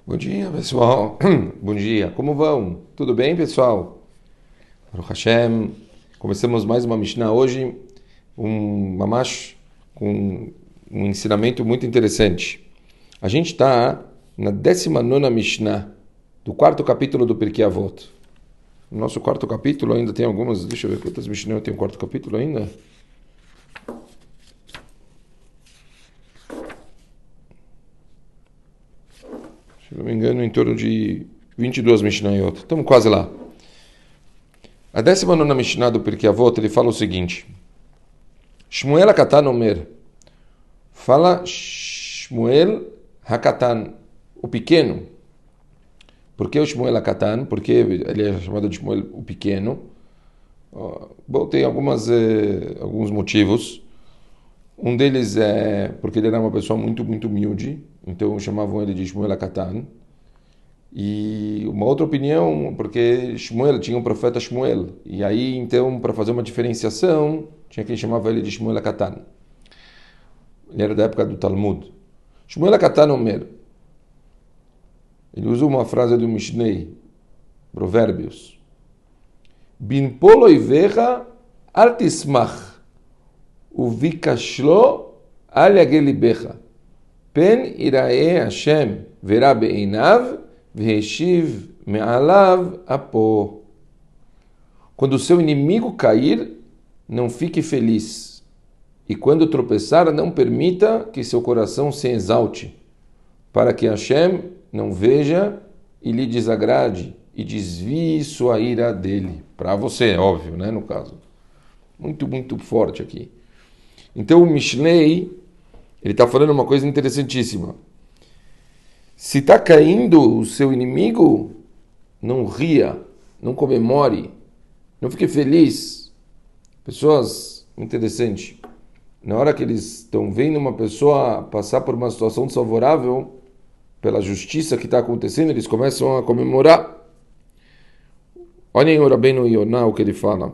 Bom dia, pessoal. Bom dia. Como vão? Tudo bem, pessoal? Baruch Hashem. Começamos mais uma Mishnah hoje, um mamash com um ensinamento muito interessante. A gente está na 19ª Mishnah do quarto capítulo do Pirkei Avot. No nosso quarto capítulo ainda tem algumas... Deixa eu ver quantas Mishnah tem o quarto capítulo ainda. Se não me engano, em torno de 22 Mishnayot. Estamos quase lá. A 19ª Mishnah do Pirkei Avot, ele fala o seguinte. Shmuel HaKatan Omer. Fala Shmuel HaKatan, o pequeno. Por que o Shmuel HaKatan? Porque ele é chamado de Shmuel o pequeno. Bom, tem alguns motivos. Um deles é porque ele era uma pessoa muito, muito humilde, então chamavam ele de Shmuel HaKatan. E uma outra opinião, porque Shmuel tinha um profeta Shmuel, e aí então para fazer uma diferenciação, tinha quem chamava ele de Shmuel HaKatan. Ele era da época do Talmud. Shmuel HaKatan Omer. Ele usa uma frase do Mishnei, Provérbios. Bin polo ivecha al tismach. Uvikashlo al yagelibecha. Pen irae Hashem verá be'inav veheshiv me'alav apo. Quando o seu inimigo cair, não fique feliz. E quando tropeçar, não permita que seu coração se exalte, para que Hashem não veja e lhe desagrade e desvie sua ira dele. Para você, óbvio, né, no caso. Muito, muito forte aqui. Então o Mishnei, ele está falando uma coisa interessantíssima. Se está caindo o seu inimigo, não ria, não comemore, não fique feliz. Pessoas, interessante, na hora que eles estão vendo uma pessoa passar por uma situação desfavorável, pela justiça que está acontecendo, eles começam a comemorar. Olhem o Rabbeinu Yonah, o que ele fala.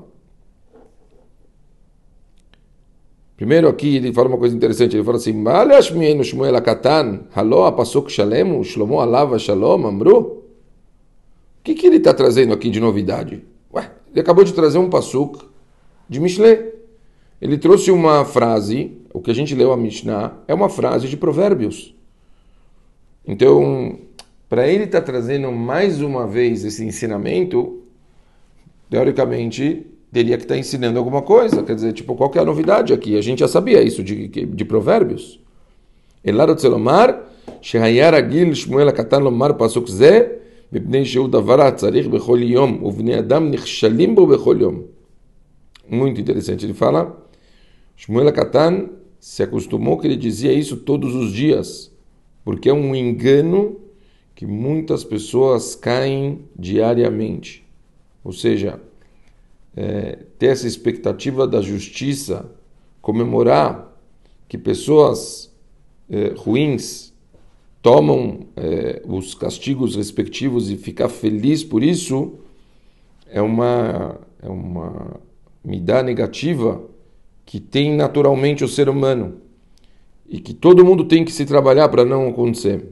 Primeiro aqui ele fala uma coisa interessante, ele fala assim, Shmuel HaKatan, halo apasuk shalem, shlomo alava shalom, amru? O que ele está trazendo aqui de novidade? Ué, ele acabou de trazer um pasuk de Mishlei. Ele trouxe uma frase, o que a gente leu a Mishnah, é uma frase de Provérbios. Então, para ele estar trazendo mais uma vez esse ensinamento, teoricamente, teria que estar ensinando alguma coisa. Quer dizer, tipo, qual que é a novidade aqui? A gente já sabia isso de Provérbios. Elaro tzelomar, shehayar agil Shmuel HaKatan lomar pasuk ze, mipnei shehu davar tzarich bechol yom, uvnei adam nichshalim bo bechol yom. Muito interessante. Ele fala, Shmuel HaKatan se acostumou que ele dizia isso todos os dias, porque é um engano que muitas pessoas caem diariamente. Ou seja, ter essa expectativa da justiça, comemorar que pessoas ruins tomam os castigos respectivos e ficar feliz por isso, é uma midá negativa que tem naturalmente o ser humano e que todo mundo tem que se trabalhar para não acontecer.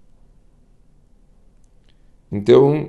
Então,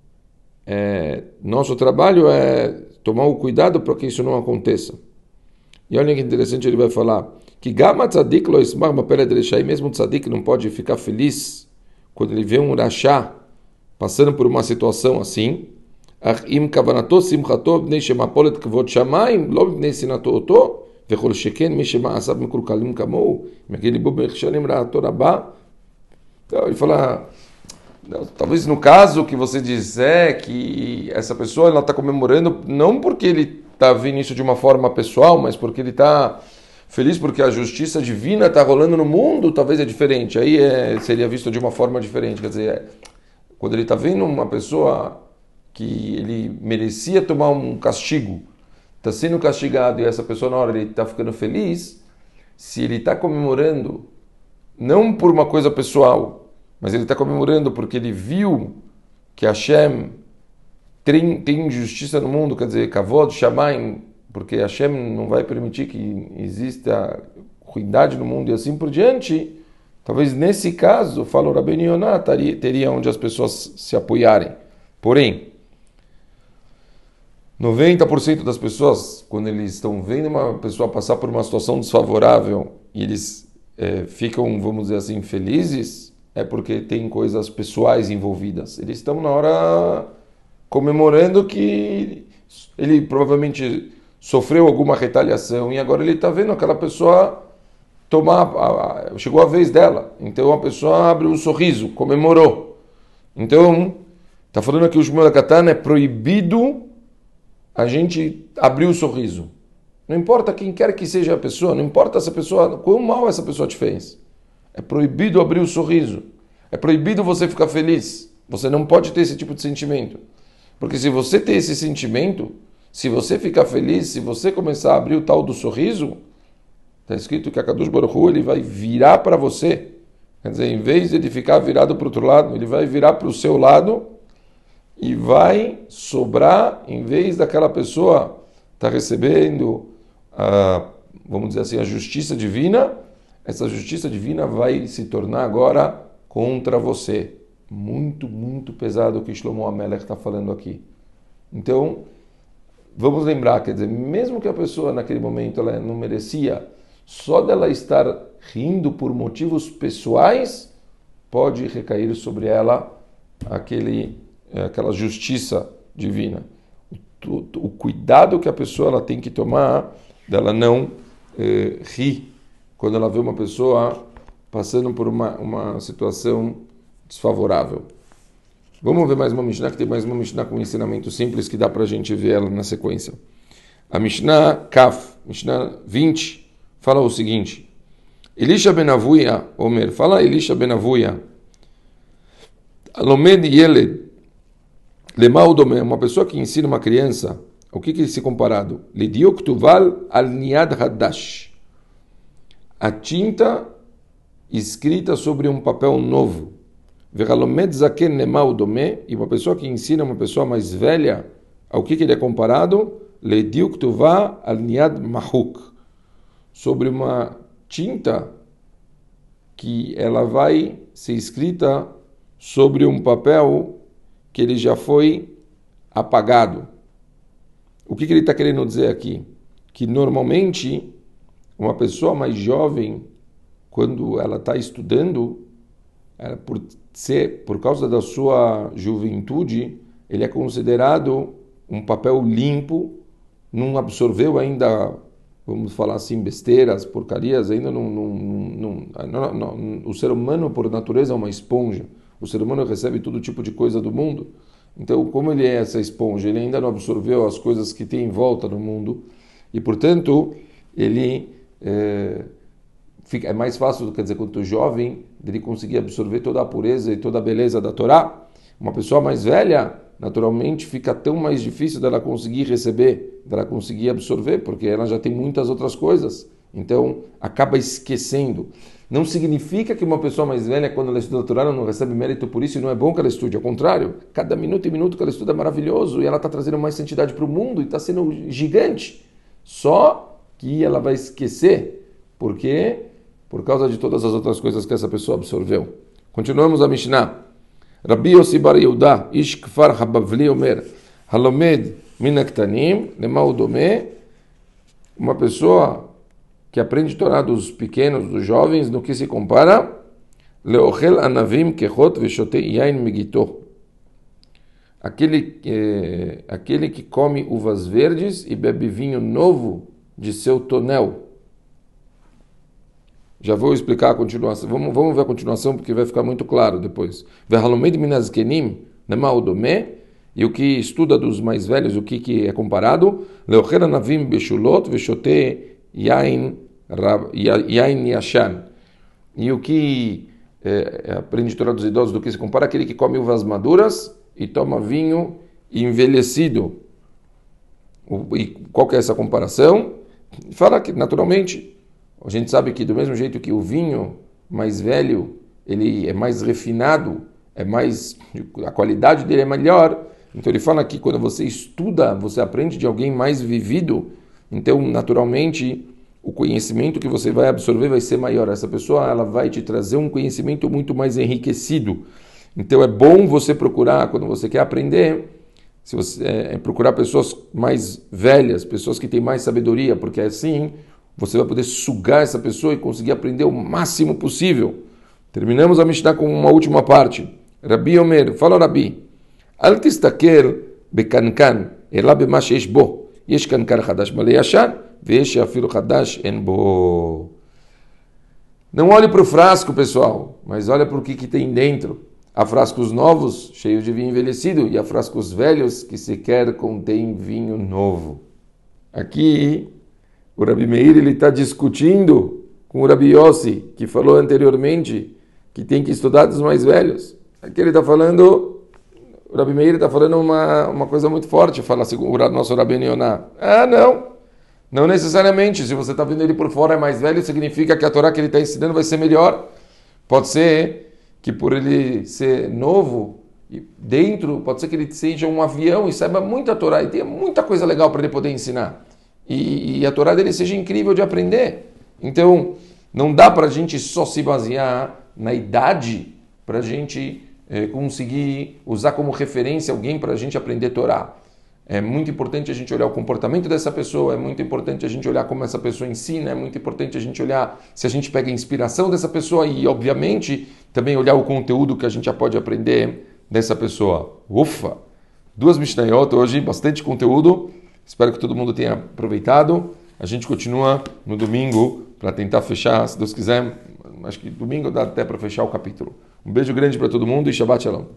nosso trabalho é tomar o cuidado para que isso não aconteça. E olha que interessante, ele vai falar que Gama Tzadik lo ismach mapeled reshai, mesmo o Tzadik não pode ficar feliz quando ele vê um Rashá passando por uma situação assim. Im kavanato simchato bnei shemapolet kvod shamayim lo bnei sinato oto vechol sheken mi shema'asav mekulkalim kamou me'keli bo b'nechshalim ra'ato rabá. Então ele fala, talvez no caso que você disser que essa pessoa ela está comemorando não porque ele está vendo isso de uma forma pessoal, mas porque ele está feliz porque a justiça divina está rolando no mundo, talvez é diferente. Aí seria visto de uma forma diferente. Quer dizer, quando ele está vendo uma pessoa que ele merecia tomar um castigo, está sendo castigado e essa pessoa na hora ele está ficando feliz, se ele está comemorando não por uma coisa pessoal, mas ele está comemorando porque ele viu que Hashem tem injustiça no mundo, quer dizer, Kavod, Shamayim, porque Hashem não vai permitir que exista ruindade no mundo e assim por diante. Talvez nesse caso, fala o Rabbeinu Yonah, teria onde as pessoas se apoiarem. Porém, 90% das pessoas, quando eles estão vendo uma pessoa passar por uma situação desfavorável e eles ficam, vamos dizer assim, felizes, é porque tem coisas pessoais envolvidas. Eles estão na hora comemorando que ele provavelmente sofreu alguma retaliação e agora ele está vendo aquela pessoa chegou a vez dela. Então a pessoa abre um sorriso, comemorou. Então, está falando aqui o Shmuel Katan, é proibido a gente abrir o sorriso. Não importa quem quer que seja a pessoa, não importa essa pessoa, quão mal essa pessoa te fez. É proibido abrir o sorriso. É proibido você ficar feliz. Você não pode ter esse tipo de sentimento. Porque se você ter esse sentimento, se você ficar feliz, se você começar a abrir o tal do sorriso, está escrito que a Kadosh Baruch Hu, ele vai virar para você. Quer dizer, em vez de ele ficar virado para o outro lado, ele vai virar para o seu lado e vai sobrar, em vez daquela pessoa estar recebendo, vamos dizer assim, a justiça divina, essa justiça divina vai se tornar agora contra você. Muito, muito pesado o que Shlomo HaMelech está falando aqui. Então, vamos lembrar, quer dizer, mesmo que a pessoa naquele momento ela não merecia, só dela estar rindo por motivos pessoais, pode recair sobre ela aquela justiça divina. O cuidado que a pessoa ela tem que tomar dela não rir quando ela vê uma pessoa passando por uma situação desfavorável. Vamos ver mais uma Mishnah, que tem mais uma Mishnah com um ensinamento simples que dá para a gente ver ela na sequência. A Mishnah Kaf, Mishnah 20, fala o seguinte: Elisha ben Avuya, Omer, fala Elisha ben Avuya, Alomed Yeled, Lema Udome, uma pessoa que ensina uma criança, o que é se comparado? Lidiok Tuval al Niad Hadash, a tinta escrita sobre um papel novo. Veralomed Zaken Lema Udome, e uma pessoa que ensina uma pessoa mais velha, ao que ele é comparado? Lidiok Tuval al Niad Mahuk, sobre uma tinta que ela vai ser escrita sobre um papel que ele já foi apagado. O que ele está querendo dizer aqui? Que normalmente uma pessoa mais jovem, quando ela está estudando, por causa da sua juventude, ele é considerado um papel limpo, não absorveu ainda, vamos falar assim, besteiras, porcarias, ainda o ser humano por natureza é uma esponja. O ser humano recebe todo tipo de coisa do mundo. Então, como ele é essa esponja, ele ainda não absorveu as coisas que tem em volta do mundo. E, portanto, ele é mais fácil, quer dizer, quanto jovem, dele conseguir absorver toda a pureza e toda a beleza da Torá. Uma pessoa mais velha, naturalmente, fica tão mais difícil dela conseguir receber, dela conseguir absorver, porque ela já tem muitas outras coisas. Então, acaba esquecendo. Não significa que uma pessoa mais velha, quando ela estuda a Torá, não recebe mérito por isso e não é bom que ela estude. Ao contrário, cada minuto e minuto que ela estuda é maravilhoso e ela está trazendo mais santidade para o mundo e está sendo gigante. Só que ela vai esquecer. Por quê? Por causa de todas as outras coisas que essa pessoa absorveu. Continuamos a Mishnah. Rabbi Yossi bar Yehuda, ish kfar habavli omer, halomed min aktanim, lema udome, uma pessoa que aprende Torá dos pequenos, dos jovens, no que se compara, leochel anavim kechot veshote yain megito, aquele que come uvas verdes e bebe vinho novo de seu tonel. Já vou explicar a continuação. Vamos ver a continuação porque vai ficar muito claro depois. Verhalomed minazkenim nema udome, e o que estuda dos mais velhos, o que é comparado? Leochel anavim beshulot veshote yain yashan. E o que aprende Torá dos idosos, do que se compara? Aquele que come uvas maduras e toma vinho envelhecido. E qual que é essa comparação? Fala que, naturalmente, a gente sabe que do mesmo jeito que o vinho mais velho, ele é mais refinado, a qualidade dele é melhor. Então ele fala que quando você estuda, você aprende de alguém mais vivido. Então, naturalmente, o conhecimento que você vai absorver vai ser maior. Essa pessoa ela vai te trazer um conhecimento muito mais enriquecido. Então é bom você procurar, quando você quer aprender, se você procurar pessoas mais velhas, pessoas que têm mais sabedoria, porque assim você vai poder sugar essa pessoa e conseguir aprender o máximo possível. Terminamos a Mishnah com uma última parte. Rabi Omer, fala Rabi, Al tistaker bekankan, ela bema sheish bo, yesh kankar chadash malei yashan, vesh afilo chadash en bo. Não olhe para o frasco, pessoal, mas olha para o que tem dentro. Há frascos novos, cheios de vinho envelhecido, e há frascos velhos que sequer contêm vinho novo. Aqui, o Rabi Meir está discutindo com o Rabi Yossi, que falou anteriormente que tem que estudar dos mais velhos. Aqui ele está falando, o Rabi Meir está falando uma coisa muito forte, fala o nosso Rabi Yoná. Não necessariamente. Se você está vendo ele por fora é mais velho, significa que a Torá que ele está ensinando vai ser melhor. Pode ser que por ele ser novo, dentro, pode ser que ele seja um avião e saiba muita Torá e tenha muita coisa legal para ele poder ensinar. E a Torá dele seja incrível de aprender. Então, não dá para a gente só se basear na idade para a gente conseguir usar como referência alguém para a gente aprender Torá. É muito importante a gente olhar o comportamento dessa pessoa, é muito importante a gente olhar como essa pessoa ensina, é muito importante a gente olhar se a gente pega a inspiração dessa pessoa e, obviamente, também olhar o conteúdo que a gente já pode aprender dessa pessoa. Ufa! 2 Mishnayot hoje, bastante conteúdo. Espero que todo mundo tenha aproveitado. A gente continua no domingo para tentar fechar, se Deus quiser. Acho que domingo dá até para fechar o capítulo. Um beijo grande para todo mundo e Shabbat Shalom.